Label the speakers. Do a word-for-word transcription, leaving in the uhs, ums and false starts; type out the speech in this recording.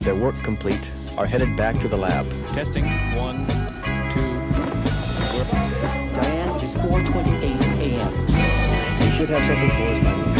Speaker 1: their work complete, are headed back to the lab.
Speaker 2: Testing. One, two.
Speaker 3: Diane, it is four twenty-eight a m
Speaker 1: We should have something for us by now.